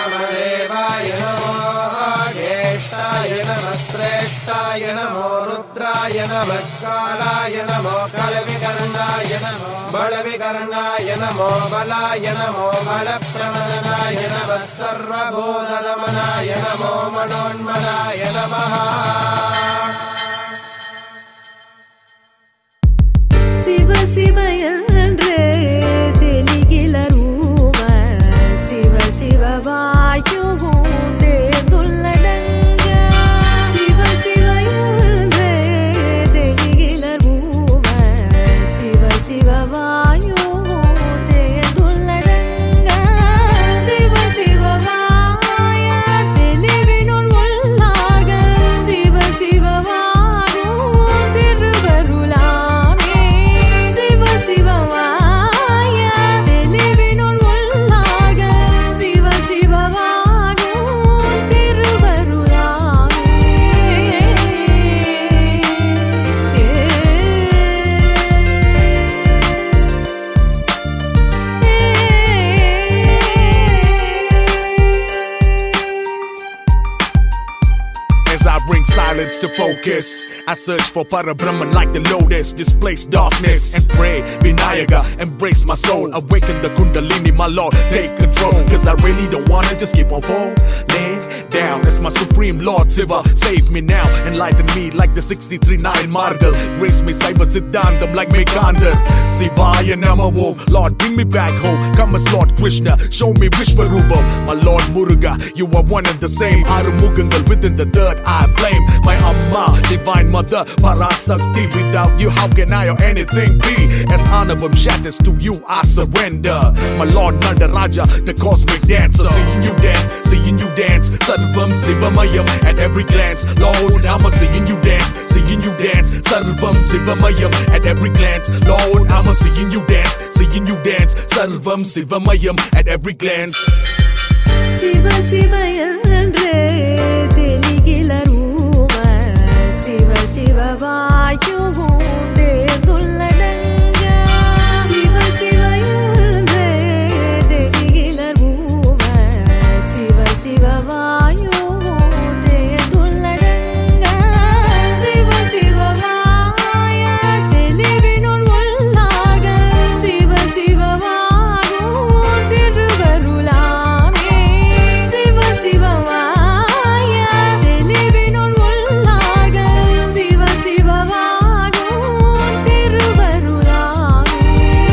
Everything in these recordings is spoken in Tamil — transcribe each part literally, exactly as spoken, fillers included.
वामदेवाय नमो ज्येष्ठाय नमः श्रेष्ठाय नमो रुद्राय नमः कालाय नमो कलविकर्णाय नमो बलविकर्णाय नमो बलाय नमो बलप्रमदनाय नमः सर्वभूतदमनाय नमो मनोन्मनाय नमः शिव शिव என்றே தெளிகிலருவ शिव शिव வாயுவும் தேர்ந்துள்ளடங்க शिव शिव என்றே தெளிகிலருவ शिव शिव வாயுவும் தேர்ந்துள்ளடங்க शिव शिव வாய தெளிவினுள் உள்ளாக शिव शिव வாகும் திருவருளாமே शिव शिव வாய தெளிவினுள் உள்ளாக Shiv Shiv வாகும் திருவருளாமே As I bring silence to focus, I search for Parabrahman like the lotus, displace darkness and pray, Vinayaka, embrace my soul, awaken the Kundalini, my Lord, take control, cause I really don't wanna just keep on falling down. As my supreme Lord Shiva, save me now, enlighten me like the sixty-three nine Margal, grace me Saiva Siddhantam like Mekandar, Sivaya Namo, Lord bring me back home, come as Lord Krishna, show me Vishwarupam, my Lord Muruga, you are one and the same, Arumugangal within the third eye flame, my Amma, divine mother, Parasakti, without you how can I or anything be, as Anavam shatters to you I surrender, my Lord Nandaraja, the cosmic dancer, seeing you dance, seeing you dance, Sarvam Sivamayam at every glance, Lord I'm a seeing you dance, seeing you dance, Sarvam Sivamayam at every glance, Lord I'm a seeing you dance, seeing you dance, Sarvam Sivamayam at every glance. Shiv Shiv என்றே தெளிகிலருவ शिव शिव வாயுவும் தேர்ந்துள்ளடங்க शिव शिव என்றே தெளிகிலருவ शिव शिव வாயுவும் தேர்ந்துள்ளடங்க शिव शिव வாய தெளிவினுள் உள்ளாக शिव शिव வாகும் திருவருளாமே शिव शिव வாய தெளிவினுள் உள்ளாக शिव शिव வாகும் திருவருளாமே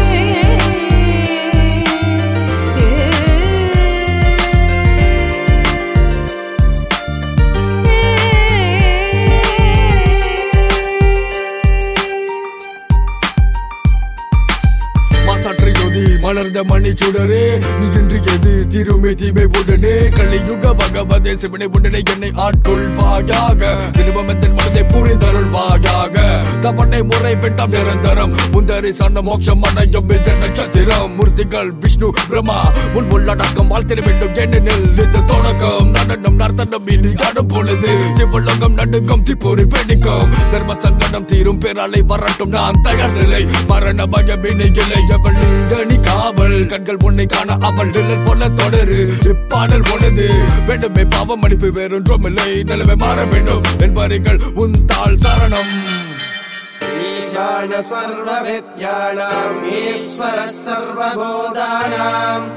மாசாற்றை ஜோதி மலர்ந்த மணி சுடரே நீ இன்று எது திருமை தீமை உடனே கலியுக பகவதே சிவனை உடனே என்னை ஆட்கொள்வாயாக திருமமத்தின் மனதை புரிந்தருள்வாயாக தவணை முறை பெற்றாம் நிரந்தரம் முந்தரி சன்ன மோட்சம் அடையும் இந்த நட்சத்திரம் மூர்த்திகள் விஷ்ணு பிரம்மா முன் உள்ளடக்கம் வாழ்த்திட வேண்டும் ஏனெனில் இந்த தொடக்கம் நடனம் நர்த்தனம் இனி காடும் பொழுது சிவலோகம் நடுக்கம் திப்பொறி வெடிக்கும் தர்ம சங்கடம் தீரும் பேராலை வரட்டும் நான் தயார் நிலை மரண பயமினை இல்லை அவள் நீங்கனி காவல் கண்கள் உன்னை காண அவள் நிழல் போல தொடரு இப்பாடல் உனது வேண்டுமே பாவம் மன்னிப்பு வேறொன்றும் இல்லை நிலைமை மாற வேண்டும் என்பார்கள் உன் தாள் சரணம் ईशान सर्वविद्यानाम् ईश्वरः सर्वभूतानाम्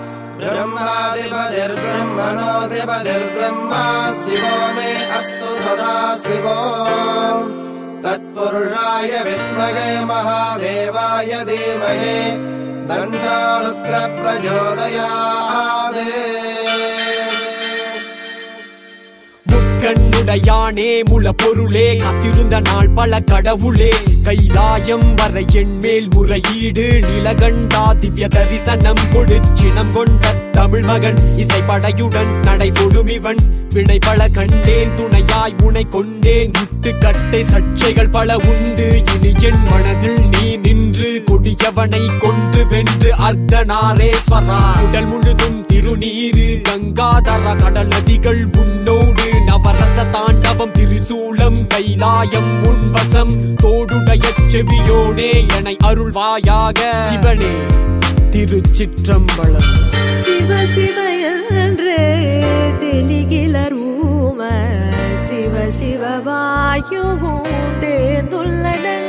ब्रह्मादिपतिर्ब्रह्मणोऽधिपतिर्ब्रह्मा शिवो मे अस्तु सदा शिवो तत्पुरुषाय विद्महे महादेवाय धीमहि तन्नो रुद्रः प्रचोदयात् கண்ணுடையானே முள பொருளே காத்திருந்த நாள் பல கடவுளே கைலாயம் வரை என் மேல் முறையீடு நிலகண்டா திவ்ய தரிசனம் கொடுச்சினம் கொண்ட தமிழ் மகன் இசைப்படையுடன் நடைபொடும் இவன் வினை பல கண்டேன் துணையாய் உனை கொண்டேன் முட்டு கட்டை சர்ச்சைகள் பல உண்டு இனி என் மனதில் நீ நின்று கொடியவனை கொண்டு வென்று அர்த்தநாரேஸ்வரா உடல் முழுதும் திருநீரு கங்காதர கடல் நதிகள் உன்னோடு நவரச தாண்டவம் திரிசூலம் கைலாயம் உன்வசம் தோடுடைய செவியோனே எனை அருள்வாயாக சிவனே திருச்சிற்றம்பலம். சிவ சிவ என்றே தெளிகிலர் ஊமர் சிவ சிவ வாயுவும் தேர்ந்துள்ளடங்க